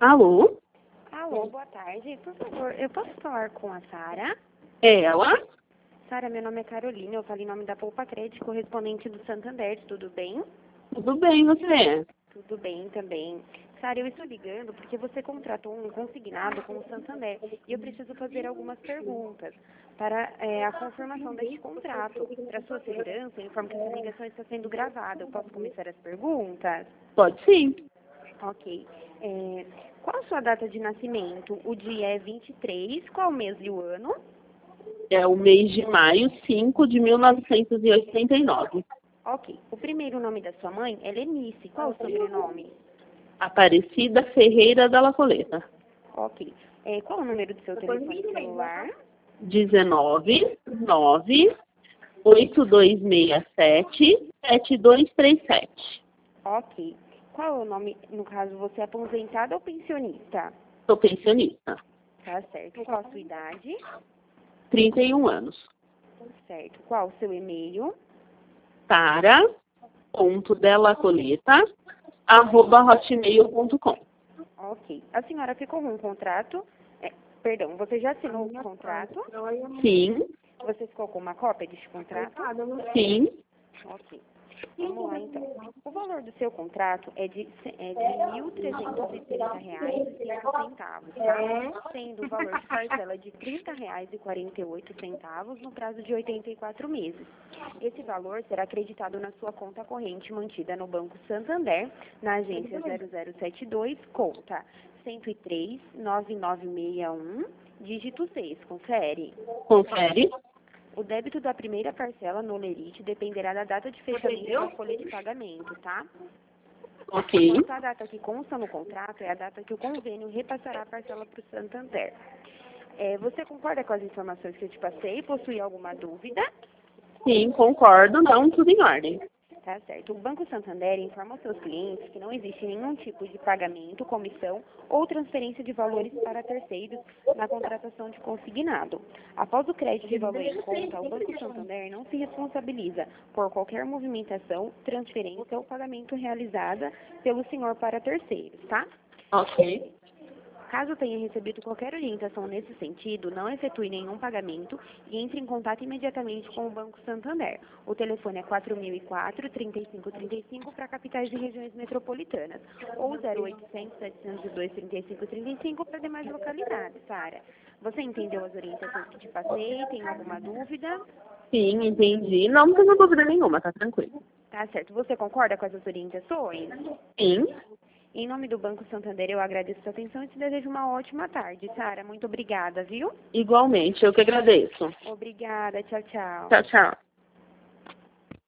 Alô? Alô, boa tarde. Por favor, eu posso falar com a Sara? É ela? Sara, meu nome é Carolina, eu falo em nome da Poupa Crédito, correspondente do Santander, tudo bem? Tudo bem, você? Tudo bem também. Sara, eu estou ligando porque você contratou um consignado com o Santander e eu preciso fazer algumas perguntas para a confirmação deste contrato. Para sua segurança, eu informo que essa ligação está sendo gravada. Eu posso começar as perguntas? Pode sim. Ok. Qual a sua data de nascimento? O dia é 23, qual o mês e o ano? É o mês de maio, 5 de 1989. Ok. O primeiro nome da sua mãe é Lenice. Qual o sobrenome? Aparecida Ferreira da Lacoleta. Ok. Qual o número do seu telefone celular? 19 9 8267 7237. Ok. Qual é o nome, no caso, você é aposentado ou pensionista? Sou pensionista. Tá certo. Qual a sua idade? 31 anos. Certo. Qual o seu e-mail? Sara.delacoleta@hotmail.com. Ok. A senhora ficou com um contrato? Perdão, você já assinou o contrato? Sim, Você ficou com uma cópia deste contrato? sim. Ok. Vamos lá, então. O valor do seu contrato é de R$ 1.330,05, tá? Sendo o valor de parcela de R$ 30,48 no prazo de 84 meses. Esse valor será acreditado na sua conta corrente mantida no Banco Santander, na agência 0072, conta 103-9961, dígito 6. Confere. Confere. O débito da primeira parcela no Lerite dependerá da data de fechamento da folha de pagamento, tá? Ok. Essa data que consta no contrato é a data que o convênio repassará a parcela para o Santander. Você concorda com as informações que eu te passei? Possui alguma dúvida? Sim, concordo. Não, tudo em ordem. Tá certo. O Banco Santander informa aos seus clientes que não existe nenhum tipo de pagamento, comissão ou transferência de valores para terceiros na contratação de consignado. Após o crédito de valor em conta, o Banco Santander não se responsabiliza por qualquer movimentação, transferência ou pagamento realizada pelo senhor para terceiros, tá? Ok. Caso tenha recebido qualquer orientação nesse sentido, não efetue nenhum pagamento e entre em contato imediatamente com o Banco Santander. O telefone é 4004-3535 para capitais e regiões metropolitanas ou 0800-702-3535 para demais localidades, Sara. Você entendeu as orientações que te passei? Tem alguma dúvida? Sim, entendi. Não tenho dúvida nenhuma, tá tranquilo. Tá certo. Você concorda com essas orientações? Sim. Em nome do Banco Santander, eu agradeço a sua atenção e te desejo uma ótima tarde. Sara, muito obrigada, viu? Igualmente, eu que agradeço. Obrigada. Tchau, tchau. Tchau, tchau.